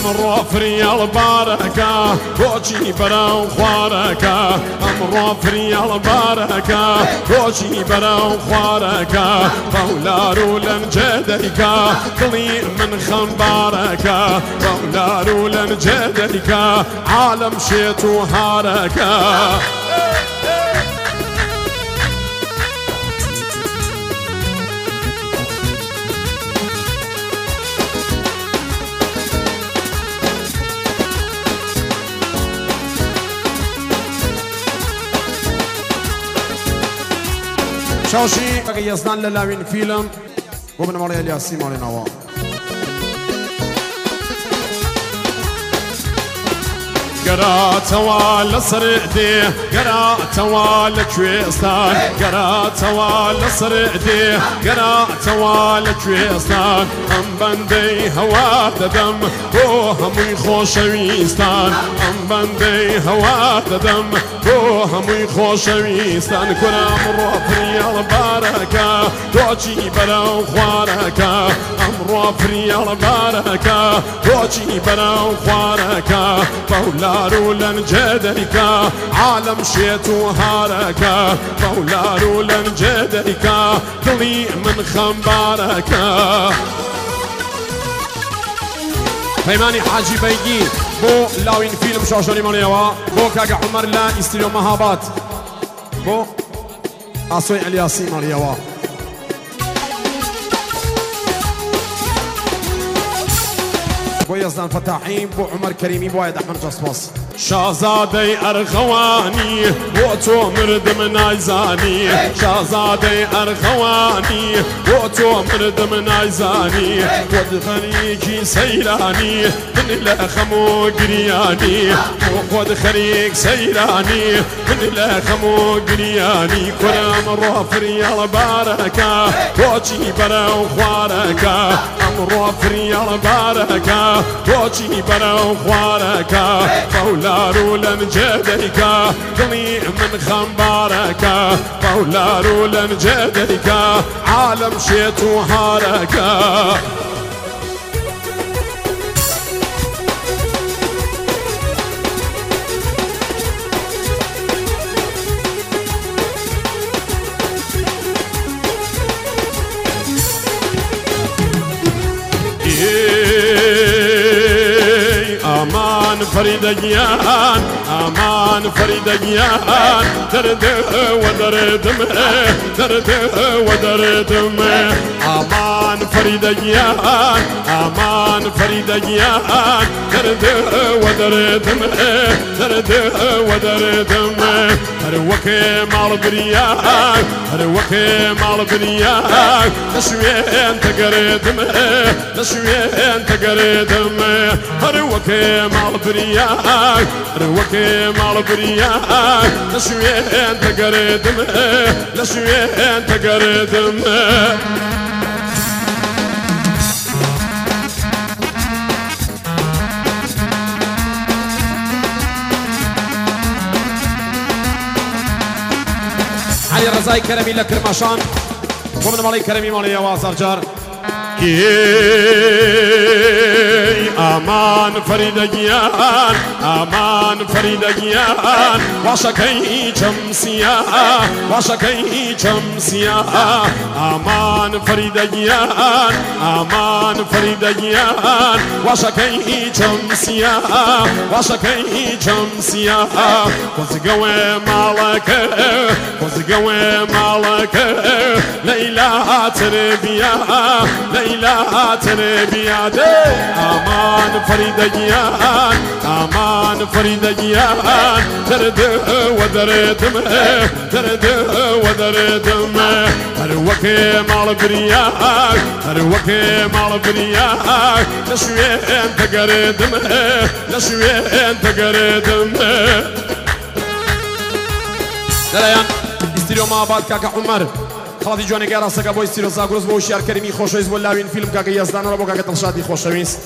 ئەمڕۆ فریاڵ بارەکە بۆچی بەرەو خوارەکە ئەمڕۆ فریاڵ بارەکە بۆچی بەرەو خوارەکە بەولار و لەنجێ دەیکا دڵی من خەمبارەکە بەولار و لەنجێ دەیکا عالم شێت و هارەکە شاشی اگه یزدان للاوین فیلم بۆ بنەماڵی ئەلیاسی ماڵێنەوە گەراتەوە لەسەر دێ گەراتەوە لە کوێستان گەراتەوە لەسەر دێ گەراتەوە لە کوێستان ئەم بەندەی هەوا دەدەم بۆ هەمووی خۆشەویستان ئەم بەندەی هەوا دەدەم بۆ هەمووی خۆشەویستان کورە ئەمڕۆ فریاڵ بارەکە تۆچی بەرەو خوارەکە ئەمڕۆ فریاڵ بارەکە تۆچی بەرەو خوارەکە بەولار و لەنجێ دەیکا عالم شێت و هارەکە بەولار و لەنجێ دەیکا دڵی من خەمبارەکە پەیمانی حاجی بەیگی بۆ لاوین فیلم شاشۆنی ماڵێەوە بۆ کاکە عومەر لە ئیستیرۆ مەهاباد بۆ ئاسۆی ئەلیاسی ماڵیەوە بۆ یەزدان فەتاحی بۆ عومەر کەریمی بۆ ئاید ئەحمەد جەسپاس شازادەی ئەرخەوانی بۆ تۆ مردم نایزانی شازادەی ئەرخەوانی بۆ تۆ مردم نایزانی خۆت خەریکی سەیرانی من لە خەم و گریانی بۆ خۆت خەریک سەیرانی من لە خەم و گریانی کورە ئەمڕۆ فریاڵ بارەکە تۆچی بەرەو خوارەکە ئەمڕۆ فریاڵ بارەکە تۆچی بەرەو خوارەکە بەولار و لەنجێ دەیکا دڵی من خەمبارەکە بەولار و لەنجێ دەیکا عالم شێت و هارەکە ئامان فەریدەگیان ئامان فەریدەگیان دەردەوە دەردم دەردەوە دەردم ئامان فەریدەگیان ئامان فەریدەگیان دەردەوە دەردم دەردەوە دەردم هەر وەکێ ماڵ بریان هەر وەکێ ماڵ بریان لە شوێن تەگەڕێدم لە شوێن تەگەڕێدم هەر وەکێ ماڵ بریان هەر وەکێ ماڵ بریان لە شوێن تەگەڕێدم لە شوێن تەگەڕێدم علی ڕەزای کەرەمی لە کرماشان بۆ بنەماڵی کەرەمی ماڵێەوە زەرجار ئامان فەریدەگیان ئامان فەریدەگیان واشەکەی چەمسیە واشەکەی چەمسیە ئامان فەریدەگیان ئامان فەریدەگیان واشەکەی چەمسیە واشەکەی چەمسیە خۆزگەوێ ماڵەکە خۆزگەوێ ماڵەکە لەیلا تربیە لەیلا تربیە ئامان فەریدەگیان ئامان فەریدەگیان دەردەوە دەردم دەردەوە دەردم هەر وەکێ ماڵ بریان هەر وەکێ ماڵ بریان لە شوێن تەگەڕێدم لە شوێن تەگەڕێدم دەرەیان ئیستیرۆ مەهاباد کاکە عومەر خەڵاتی جوانێکی ڕاستەکە بۆ ئیستیرۆ زاگرۆز بۆ هوشیار کەریمی خۆشەویست بۆ لاوین فیلم کاکە یەزدانەوە بۆ کاکە دڵشادی خۆشەویست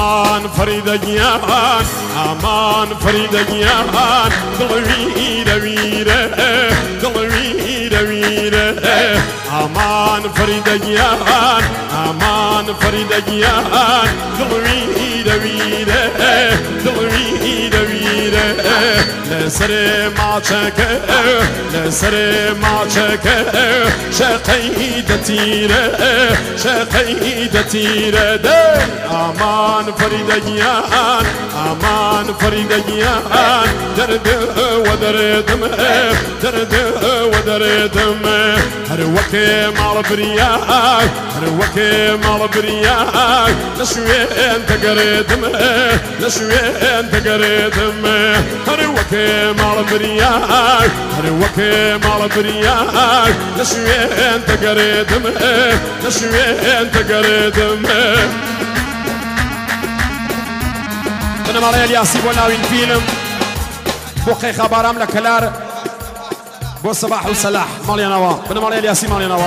امان فريدقيان امان فريدقيان دلويره ويره دلويره ويره امان فريدقيان امان فريدقيان دلويره ويره دلويره ويره لسر ما چکه لسر ما چکه شقیدتیره شقیدتیره ده امان فریدگیان امان فریدگیان درد و دردم درد و دردم هر وقت مال بریان هر وقت مال بریان نشوین تقردم نشوین تقردم هر وقت مال بريان هر وقت مال بريان نشوين تقردم نشوين تقردم أنا مالي الياسي بوناوين فيلم بوخي خبارام لكلار بو صباح وسلاح مالي نوا أنا مالي الياسي مالي نوا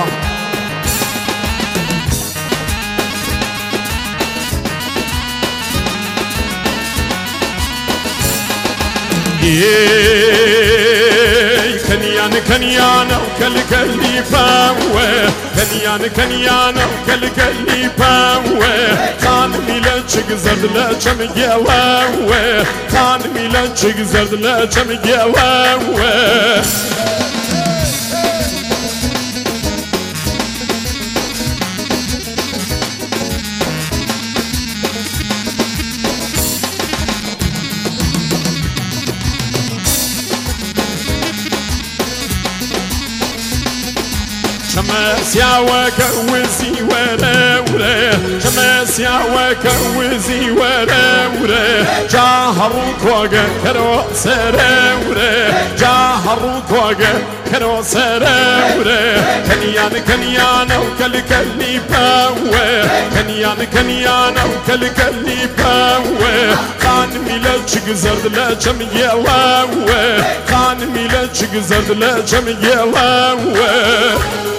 كنيان كنيان وكالكلي باوي كنيان كنيان وكالكلي باوي كان ميلانشك زرد لا جمجواوي كان ميلانشك زرد لا جمجواوي شمس يا وكوزي ورا ورا شمس يا وكوزي ورا ورا جاهروك وجا كرو سرا ورا جاهروك وجا كرو سرا ورا كنيان كنيان وكالكلي باوي كنيان كنيان وكالكلي باوي كان ميلادك زرد لا جمية واوي كان ميلادك زرد لا جمية واوي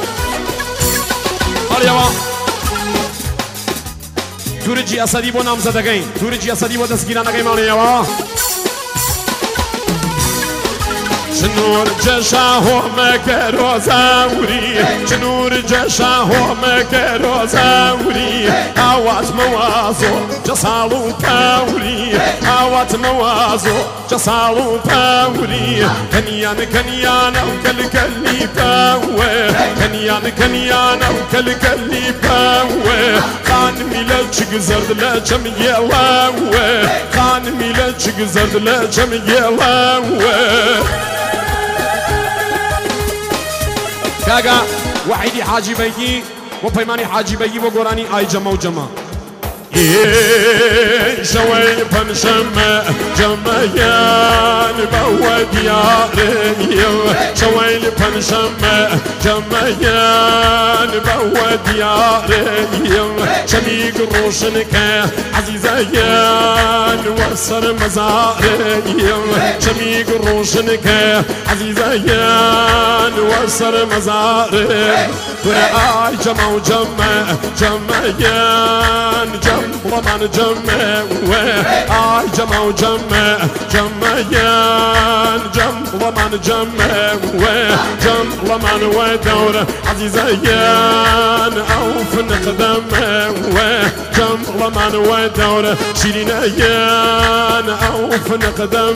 تورجي أصدي بو نامزدگين تورجي أصدي بو دستگیران نگیم آنیوا شنور جشاهو مكرو زاوري شنور جشاهو مكرو زاوري هوات موازو جسالو باوري هوات موازو جسالو باوري كنيان كنيان وكالكلي باوي كنيان كنيان وكالكلي باوي كان ميلادك زرد لا جمية واوي كان ميلادك زرد لا جمية واوي كاغا وحيدي حاجي بيجي وبيماني حاجي بيجي وقراني اي جما وجما شوي بنشمة جميان بود ياري شوي بنشمة جميان بود ياري شميق روشنك عزيزيان وسر مزاري شميق روشنك عزيزيان وسر مزاري ورأي جما وجما جميان رمان جمع آي جمع وجمع جمعيان جم رمان جمع جم رمان ودور عزيزيان أوف نقدم جم رمان ودور شيرينيان أوف نقدم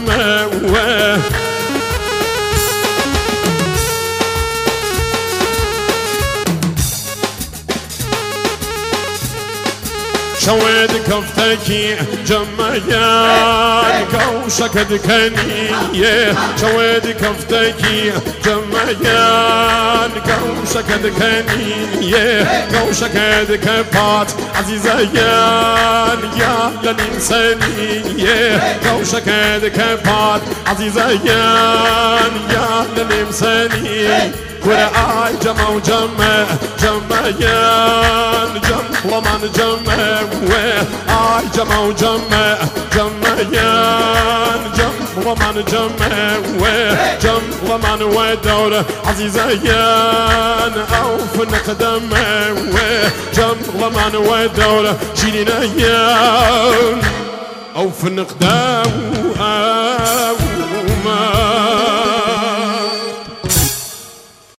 شويد كفتكي جميان كوشك دكانية شويد كفتكي جميان كوشك دكانية كوشك دكفات عزيزيان يا للإنسانية كوشك دكفات عزيزيان يا للإنسانية ورأي جمع وجمع جمعيان جم رمان جمع آي جمع وجمع جمعيان جم رمان جمع جم رمان ودور عزيزيان أوف نقدم جم ظلمان والدولة جيلنا أيام أو في النقداو